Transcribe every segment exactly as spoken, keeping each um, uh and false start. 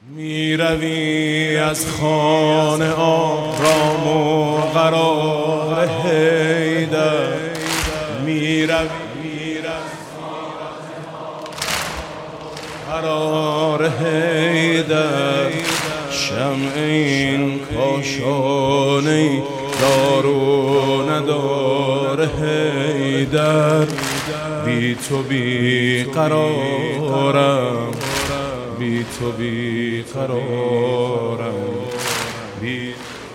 می روی از خانه آرام و قرار حیدر، می روی قرار حیدر، شمع این کاشانه دارو نداره حیدر، بی تو بی قرارم، بی تو بی قرارم، بی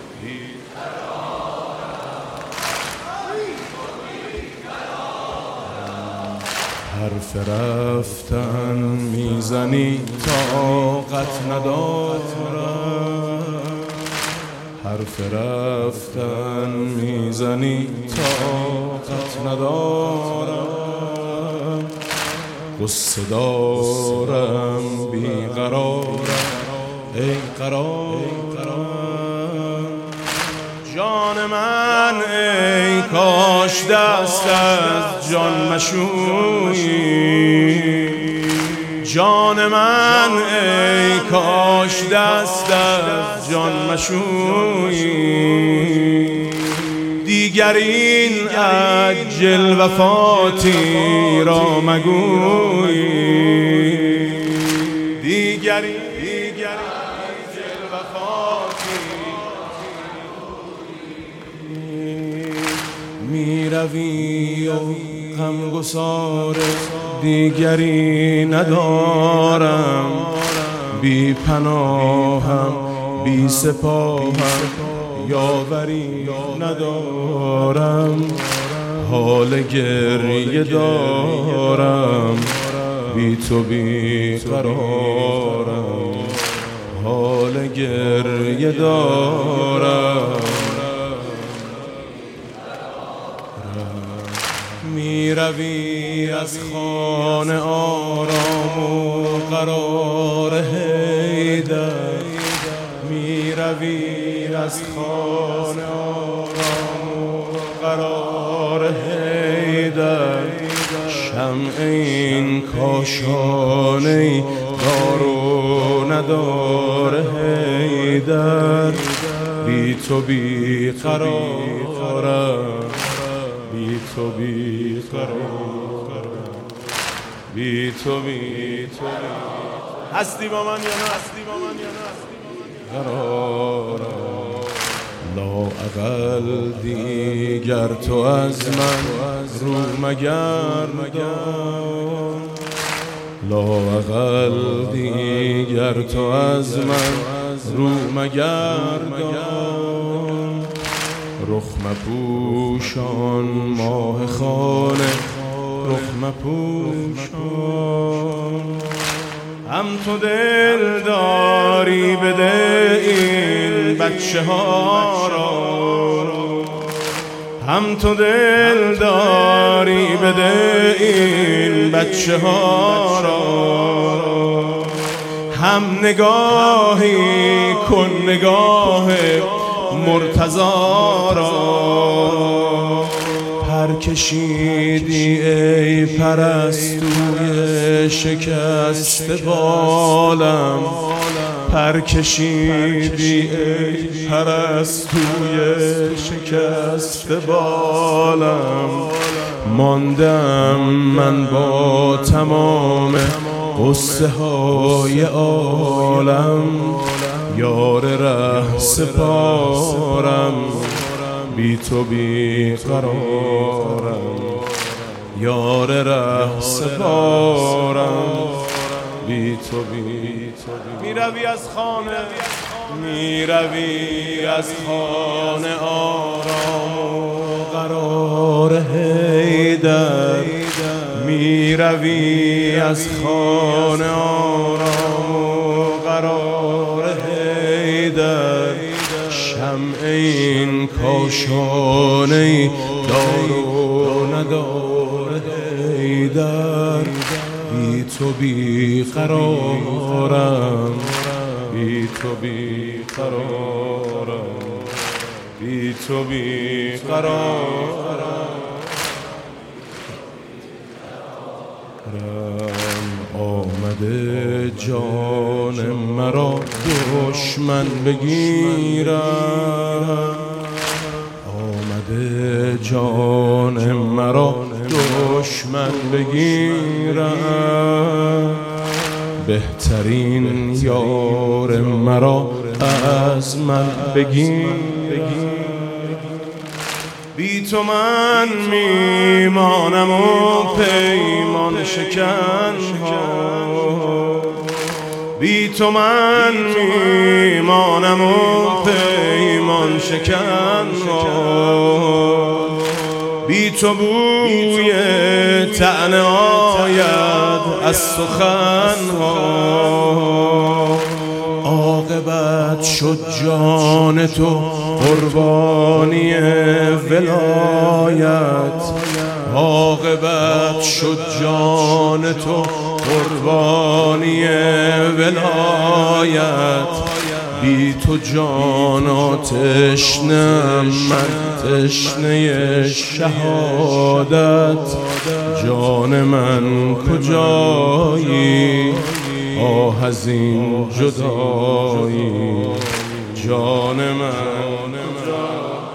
حرف رفتن میزنی طاقت ندارم، حرف رفتن میزنی طاقت ندارم، غصه دارم بیقرارم ای قرارم، جان من ای کاش دست از جان مشویی، جان من ای کاش دست از جان مشویی، دیگر این عجل وفاتی را مگویی، دیگر دیگر عجل وفاتی می روی و غمگسار دیگری ندارم، بی پناهم بی سپاهم یاوری ندارم، حال گریه دارم بی تو بی قرارم، حال گریه دارم، می روی از خانه آرام و قرار حیدر، می روی از خانه آرام و قرار حیدر، شمع این کاشانه دارو نداره حیدر، بی تو بی قرارم، بی تو بی قرارم، بی تو بی تو هستی با من یا نه، هستی با من یا نه قرارم، لااقل دیگر تو از من رو مگردان، لااقل دیگر تو از من رو مگردان، رخ مپوشان ماه خانه رخ مپوشان، هم تو دل داری بده این بچه ها را، هم تو دل داری بده این بچه ها را، هم نگاهی کن نگاه مرتضی را، پر کشیدی ای پرستوی شکست بالم، پر کشیدی ای پرستوی شکست بالم، ماندم من با تمام قصه های عالم، یار ره سپارم بی تو بی قرارم، یار ره سپارم بی تو بی تو بی. می روی از خانه می روی از خانه آرام و قرار حیدر، می روی از خانه آرام و قرار حیدر، شمع این کاشانه دارو نداره حیدر، بی تو بی قرارم، بی تو بی قرارم، بی تو بی قرارم. آمده جان مرا دشمن بگیرد، آمده جان مرا دشمن بگیرد. بهترین یار مرا از من بگیر. بی تو من میمانم و پیمان شکن ها، بی تو من میمانم و پیمان شکن ها. بی تو بوی طعنه آید از سخن ها. عاقبت شد جان تو قربانی ولایت، عاقبت شد جان تو قربانی ولایت. بی تو جانا تشنم من، تشنه شهادت. جان من کجایی آه از این جدایی، جان من کجایی.